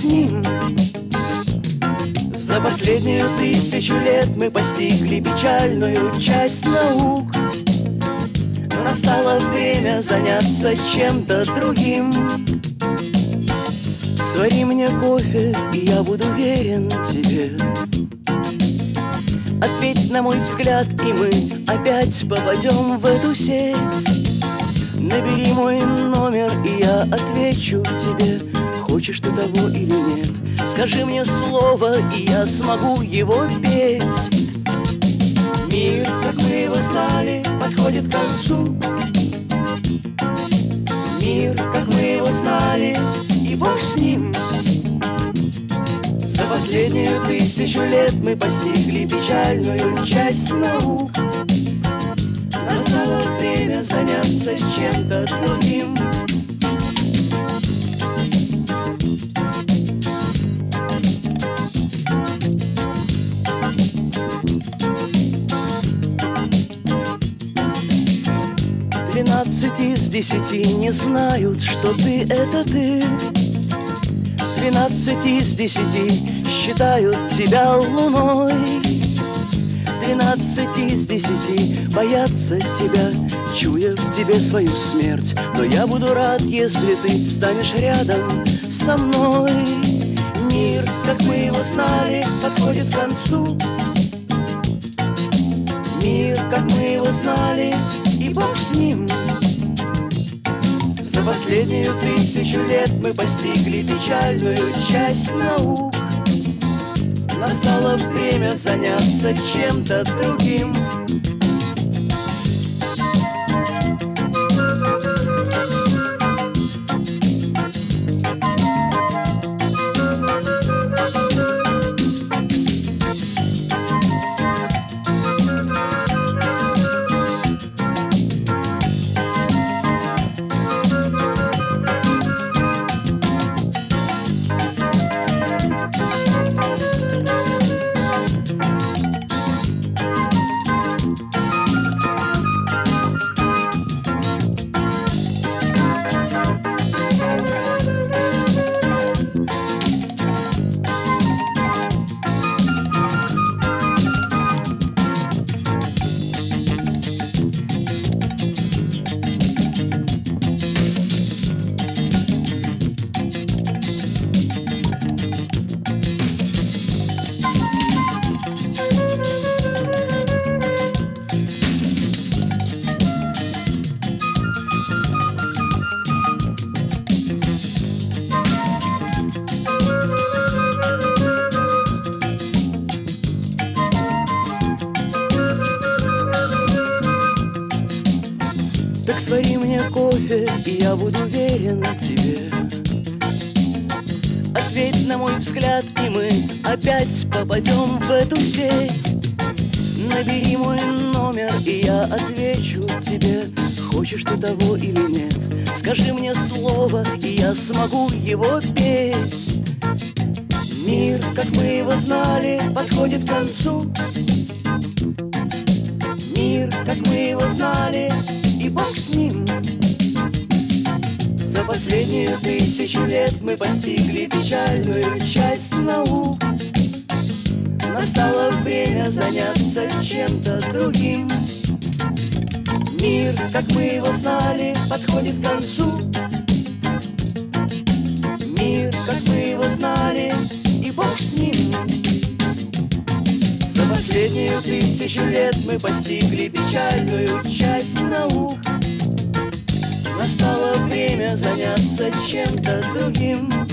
ним. За последнюю 1000 лет мы постигли печальную часть наук, но настало время заняться чем-то другим. Свари мне кофе, и я буду верен тебе. Ответь на мой взгляд, и мы опять попадем в эту сеть. Набери мой номер, и я отвечу тебе, хочешь ты того или нет. Скажи мне слово, и я смогу его петь. Мир, как мы его знали, подходит к концу. Мир, как мы его знали, и Бог с ним. За последнюю 1000 лет мы постигли печальную часть наук. Настало время заняться чем-то другим. 12 из 10 не знают, что ты — это ты. 12 из 10 считают тебя луной. 12 из 10 боятся тебя, чуя в тебе свою смерть. Но я буду рад, если ты встанешь рядом со мной. Мир, как мы его знали, подходит к концу. Мир, как мы его знали, и Бог с ним. За последнюю 1000 лет мы постигли печальную часть наук. Настало время заняться чем-то другим. Так свари мне кофе, и я буду верен тебе. Ответь на мой взгляд, и мы опять попадем в эту сеть. Набери мой номер, и я отвечу тебе, хочешь ты того или нет. Скажи мне слово, и я смогу его петь. Мир, как мы его знали, подходит к концу. Мир, как мы его знали, и Бог с ним. За последнюю 1000 лет мы постигли печальную часть наук. Настало время заняться чем-то другим. Мир, как мы его знали, подходит к концу. Мир, как мы его знали, и Бог с ним. За последнюю 1000 лет мы постигли печальную часть наук. Настало время заняться чем-то другим.